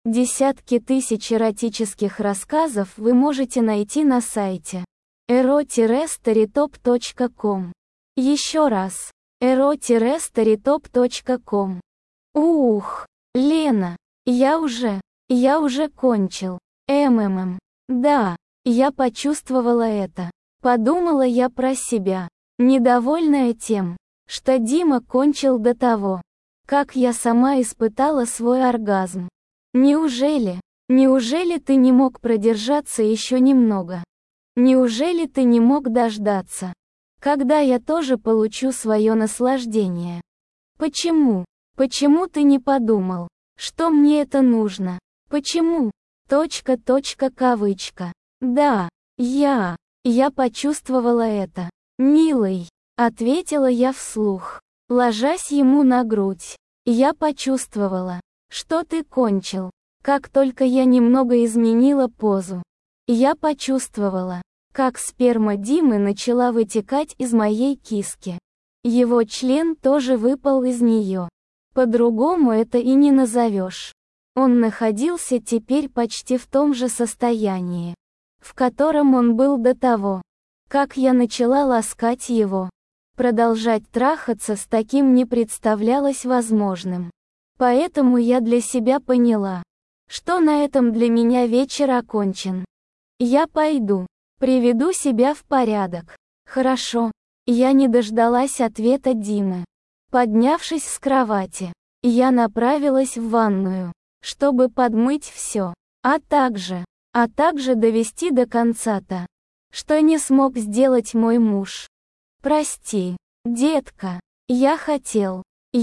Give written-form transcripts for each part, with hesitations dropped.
Десятки тысяч эротических рассказов вы можете найти на сайте ero-storytop.com. Еще раз. ero-storytop.com. Ух, Лена, я уже кончил. Да, я почувствовала это. Подумала я про себя, недовольная тем, что Дима кончил до того, как я сама испытала свой оргазм. Неужели ты не мог продержаться еще немного? Неужели ты не мог дождаться, когда я тоже получу свое наслаждение? Почему ты не подумал, что мне это нужно? Почему? Кавычка. Да, я почувствовала это. Милый, ответила я вслух, ложась ему на грудь. Я почувствовала, что ты кончил, как только я немного изменила позу. Я почувствовала, как сперма Димы начала вытекать из моей киски. Его член тоже выпал из нее. По-другому это и не назовешь. Он находился теперь почти в том же состоянии, в котором он был до того, как я начала ласкать его. Продолжать трахаться с таким не представлялось возможным. Поэтому я для себя поняла, что на этом для меня вечер окончен. Я пойду, приведу себя в порядок. Хорошо. Я не дождалась ответа Димы. Поднявшись с кровати, я направилась в ванную, чтобы подмыть все, а также довести до конца то, что не смог сделать мой муж. Прости, детка, я хотел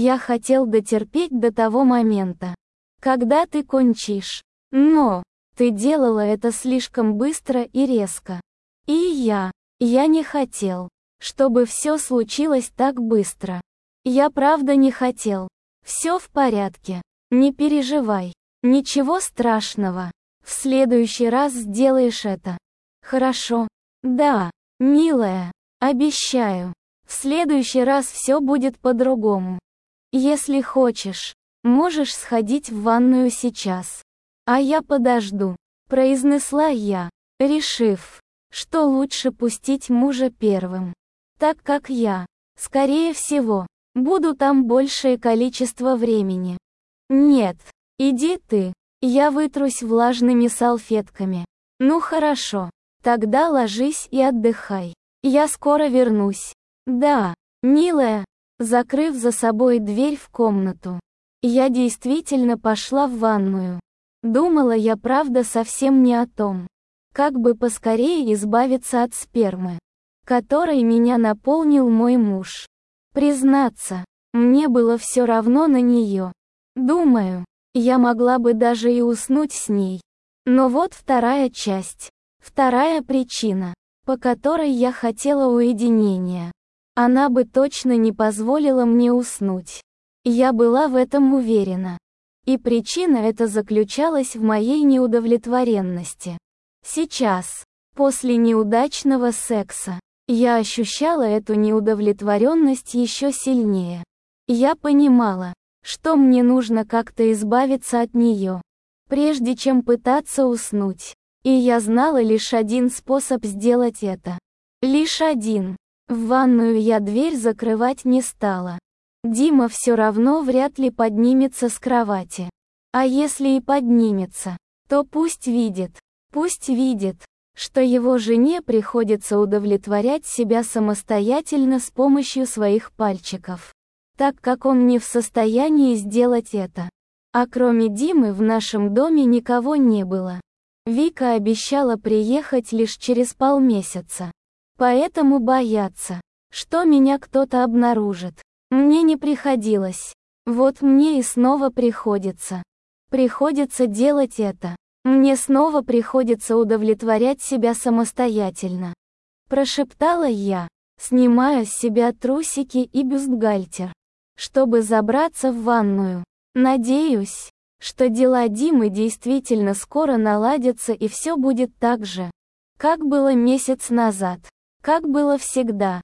дотерпеть до того момента, когда ты кончишь, но ты делала это слишком быстро и резко. И я не хотел, чтобы все случилось так быстро. Я правда не хотел. Все в порядке. Не переживай. Ничего страшного. В следующий раз сделаешь это. Хорошо? Да, милая, обещаю. В следующий раз все будет по-другому. Если хочешь, можешь сходить в ванную сейчас. А я подожду, произнесла я, решив, что лучше пустить мужа первым, так как я, скорее всего, буду там большее количество времени. Нет, иди ты, я вытрусь влажными салфетками. Ну хорошо, тогда ложись и отдыхай. Я скоро вернусь. Да, милая, закрыв за собой дверь в комнату, я действительно пошла в ванную. Думала я правда совсем не о том, как бы поскорее избавиться от спермы, которой меня наполнил мой муж. Признаться, мне было все равно на нее. Думаю, я могла бы даже и уснуть с ней. Но вот вторая причина, по которой я хотела уединения. Она бы точно не позволила мне уснуть. Я была в этом уверена. И причина эта заключалась в моей неудовлетворенности. Сейчас, после неудачного секса, я ощущала эту неудовлетворенность еще сильнее. Я понимала, что мне нужно как-то избавиться от нее, прежде чем пытаться уснуть. И я знала лишь один способ сделать это. Лишь один. В ванную я дверь закрывать не стала. Дима все равно вряд ли поднимется с кровати. А если и поднимется, то пусть видит, что его жене приходится удовлетворять себя самостоятельно с помощью своих пальчиков, так как он не в состоянии сделать это. А кроме Димы в нашем доме никого не было. Вика обещала приехать лишь через полмесяца. Поэтому бояться, что меня кто-то обнаружит, мне не приходилось. Вот мне и снова приходится делать это. Мне снова приходится удовлетворять себя самостоятельно. Прошептала я, снимая с себя трусики и бюстгальтер, чтобы забраться в ванную. Надеюсь, что дела Димы действительно скоро наладятся и все будет так же, как было месяц назад, как было всегда.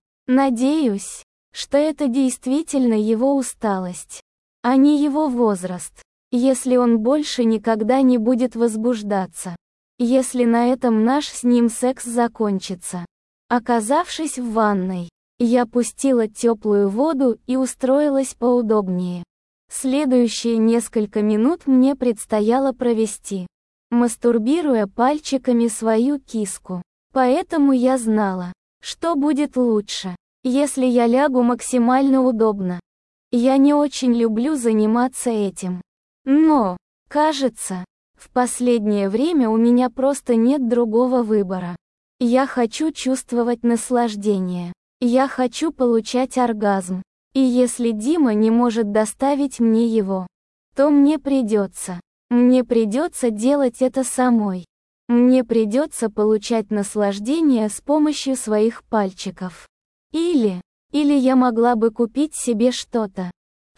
Надеюсь, что это действительно его усталость, а не его возраст. Если он больше никогда не будет возбуждаться. Если на этом наш с ним секс закончится. Оказавшись в ванной, я пустила теплую воду и устроилась поудобнее. Следующие несколько минут мне предстояло провести, мастурбируя пальчиками свою киску. Поэтому я знала, что будет лучше, если я лягу максимально удобно. Я не очень люблю заниматься этим. Но, кажется, в последнее время у меня просто нет другого выбора. Я хочу чувствовать наслаждение. Я хочу получать оргазм. И если Дима не может доставить мне его, то мне придется. Мне придется делать это самой. Мне придется получать наслаждение с помощью своих пальчиков. Или я могла бы купить себе что-то,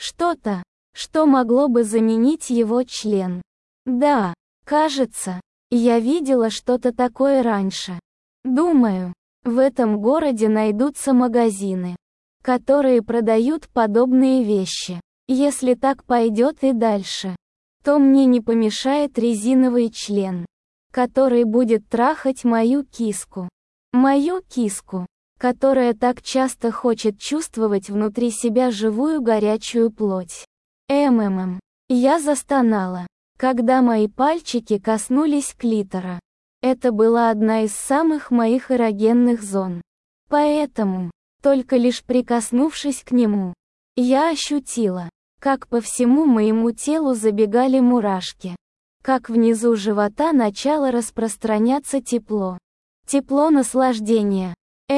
что могло бы заменить его член. Да, кажется, я видела что-то такое раньше. Думаю, в этом городе найдутся магазины, которые продают подобные вещи. Если так пойдет и дальше, то мне не помешает резиновый член, который будет трахать мою киску. Мою киску, которая так часто хочет чувствовать внутри себя живую горячую плоть. Я застонала, когда мои пальчики коснулись клитора. Это была одна из самых моих эрогенных зон. Поэтому, только лишь прикоснувшись к нему, я ощутила, как по всему моему телу забегали мурашки. Как внизу живота начало распространяться тепло. Тепло наслаждения.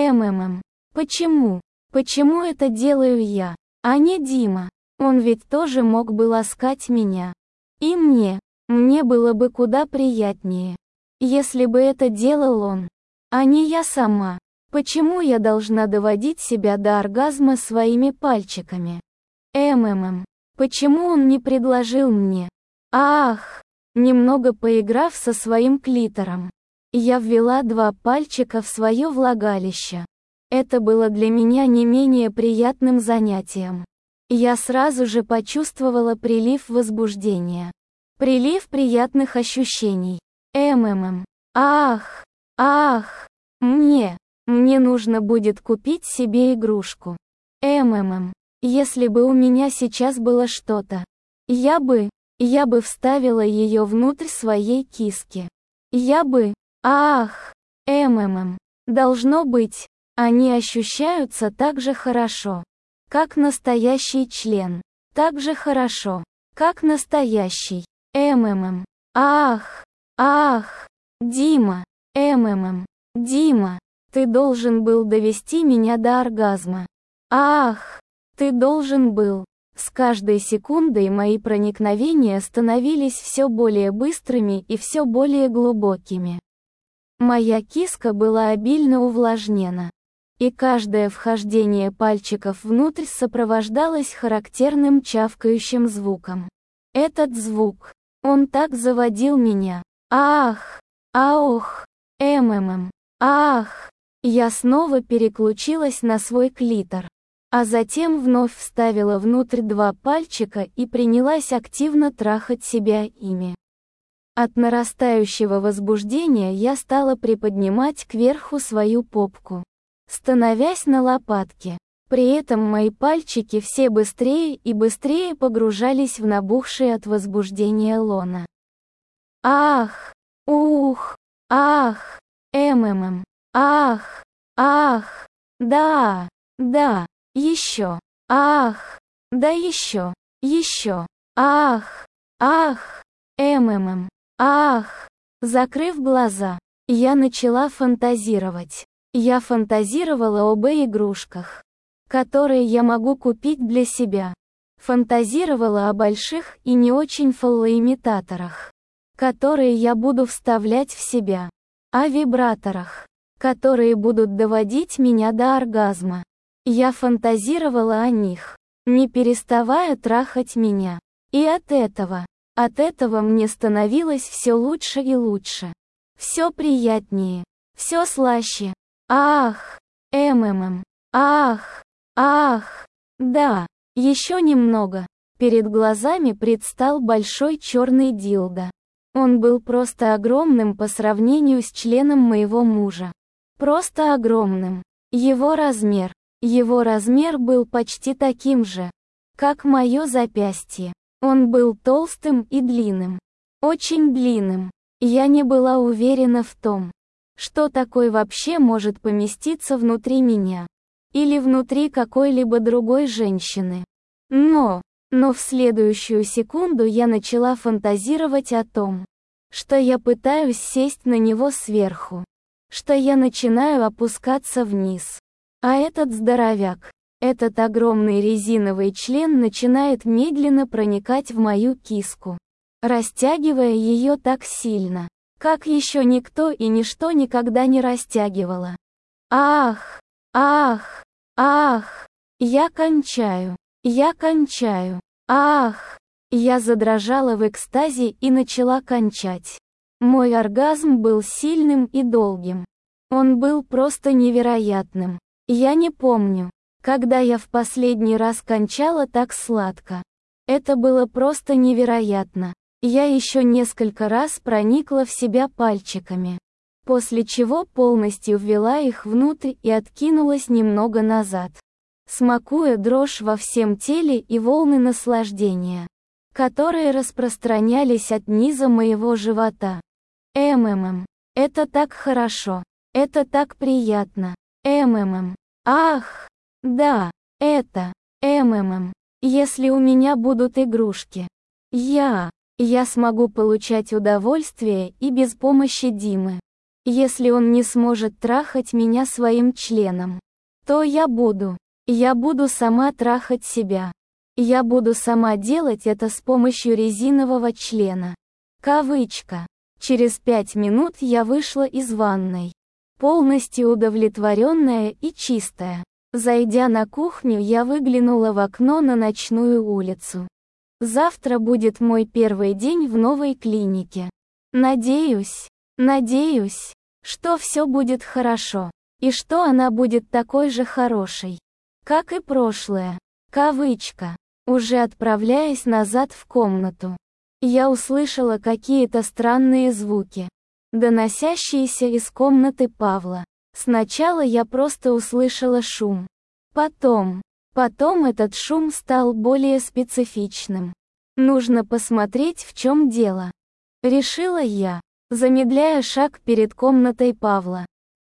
Почему? Почему это делаю я, а не Дима? Он ведь тоже мог бы ласкать меня. И мне было бы куда приятнее, если бы это делал он, а не я сама. Почему я должна доводить себя до оргазма своими пальчиками? Почему он не предложил мне? Ах! Немного поиграв со своим клитором, я ввела 2 пальчика в свое влагалище. Это было для меня не менее приятным занятием. Я сразу же почувствовала прилив возбуждения. Прилив приятных ощущений. Ах! Ах! Мне нужно будет купить себе игрушку. Если бы у меня сейчас было что-то, я бы вставила ее внутрь своей киски. Должно быть, они ощущаются так же хорошо, как настоящий член. Так же хорошо, как настоящий. Ах! Ах! Дима! Дима! Ты должен был довести меня до оргазма. Ах! Ты должен был. С каждой секундой мои проникновения становились все более быстрыми и все более глубокими. Моя киска была обильно увлажнена, и каждое вхождение пальчиков внутрь сопровождалось характерным чавкающим звуком. Этот звук, он так заводил меня. Ах! Аох! Ах! Я снова переключилась на свой клитор, а затем вновь вставила внутрь 2 пальчика и принялась активно трахать себя ими. От нарастающего возбуждения я стала приподнимать кверху свою попку, становясь на лопатки. При этом мои пальчики все быстрее и быстрее погружались в набухшее от возбуждения лоно. Ах! Ух! Ах! Ах! Ах! Да! Да! Еще! Ах! Да еще! Еще! Ах! Ах! Ах! Закрыв глаза, я начала фантазировать. Я фантазировала об игрушках, которые я могу купить для себя. Фантазировала о больших и не очень фаллоимитаторах, которые я буду вставлять в себя. О вибраторах, которые будут доводить меня до оргазма. Я фантазировала о них, не переставая трахать меня. И от этого мне становилось все лучше и лучше. Все приятнее, все слаще. Ах! Ах! Ах! Да, еще немного. Перед глазами предстал большой черный дилдо. Он был просто огромным по сравнению с членом моего мужа. Просто огромным. Его размер был почти таким же, как мое запястье. Он был толстым и длинным. Очень длинным. Я не была уверена в том, что такой вообще может поместиться внутри меня. Или внутри какой-либо другой женщины. Но в следующую секунду я начала фантазировать о том, что я пытаюсь сесть на него сверху. Что я начинаю опускаться вниз. А этот здоровяк, этот огромный резиновый член начинает медленно проникать в мою киску, растягивая ее так сильно, как еще никто и ничто никогда не растягивало. Ах! Ах! Ах! Я кончаю! Ах! Я задрожала в экстазе и начала кончать. Мой оргазм был сильным и долгим. Он был просто невероятным. Я не помню, когда я в последний раз кончала так сладко. Это было просто невероятно. Я еще несколько раз проникла в себя пальчиками, после чего полностью ввела их внутрь и откинулась немного назад, смакуя дрожь во всем теле и волны наслаждения, которые распространялись от низа моего живота. Это так хорошо. Это так приятно. Ах! Да, это. Если у меня будут игрушки. Я смогу получать удовольствие и без помощи Димы. Если он не сможет трахать меня своим членом, то я буду сама трахать себя. Я буду сама делать это с помощью резинового члена. Кавычка. Через 5 минут я вышла из ванной, полностью удовлетворенная и чистая. Зайдя на кухню, я выглянула в окно на ночную улицу. Завтра будет мой первый день в новой клинике. Надеюсь, что все будет хорошо, и что она будет такой же хорошей, как и прошлое. Кавычка. Уже отправляясь назад в комнату, я услышала какие-то странные звуки, доносящиеся из комнаты Павла. Сначала я просто услышала шум. Потом этот шум стал более специфичным. Нужно посмотреть, в чем дело. Решила я, замедляя шаг перед комнатой Павла.